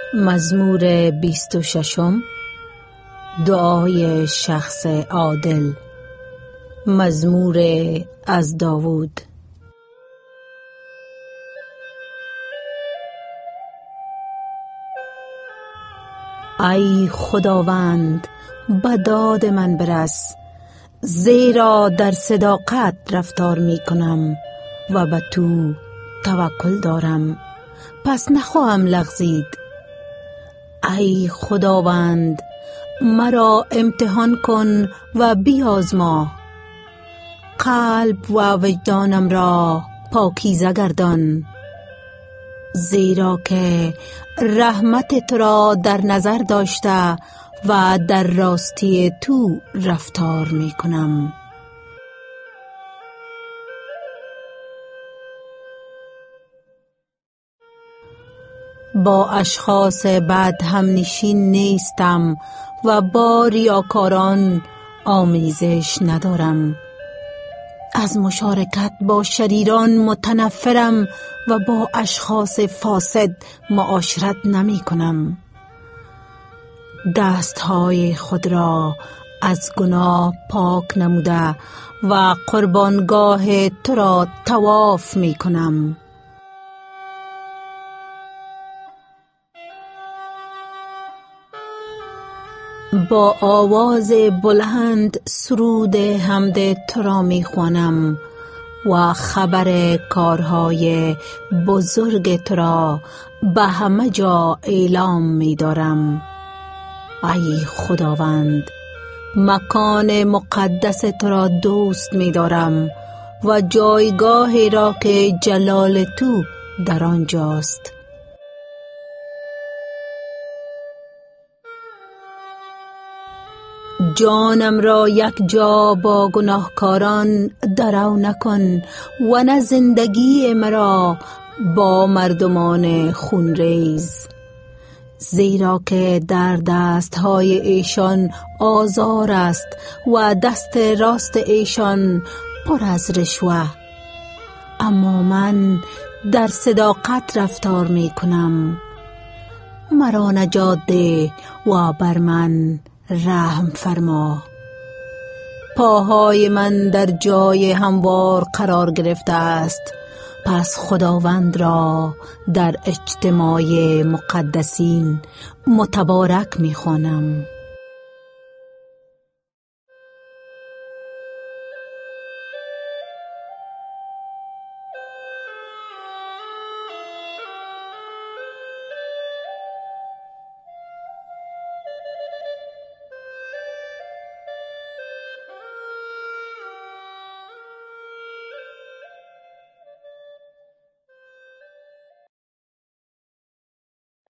مزمور 26. دعای شخص عادل. مزمور از داوود. ای خداوند، به داد من برس، زیرا در صداقت رفتار می کنم و به تو توکل دارم، پس نخواهم لغزید. ای خداوند، مرا امتحان کن و بیازما، قلب و وجدانم را پاکیزه گردان، زیرا که رحمت تو را در نظر داشته و در راستی تو رفتار می کنم. با اشخاص بد همنشین نیستم و با ریاکاران آمیزش ندارم. از مشارکت با شریران متنفرم و با اشخاص فاسد معاشرت نمی کنم. دستهای خود را از گناه پاک نموده و قربانگاه تو را طواف می کنم. با آواز بلند سرود حمد تو را می خوانم و خبر کارهای بزرگ تو را به همه جا اعلام می دارم. ای خداوند، مکان مقدس تو را دوست می دارم و جایگاهی را که جلال تو در آنجاست. جانم را یک جا با گناهکاران درو نکن و نه زندگی مرا با مردمان خونریز، زیرا که در دستهای ایشان آزار است و دست راست ایشان پر از رشوه. اما من در صداقت رفتار می کنم. مرا نجات ده و بر من رحم فرما. پاهای من در جای هموار قرار گرفته است، پس خداوند را در اجتماع مقدسین متبارک می خوانم.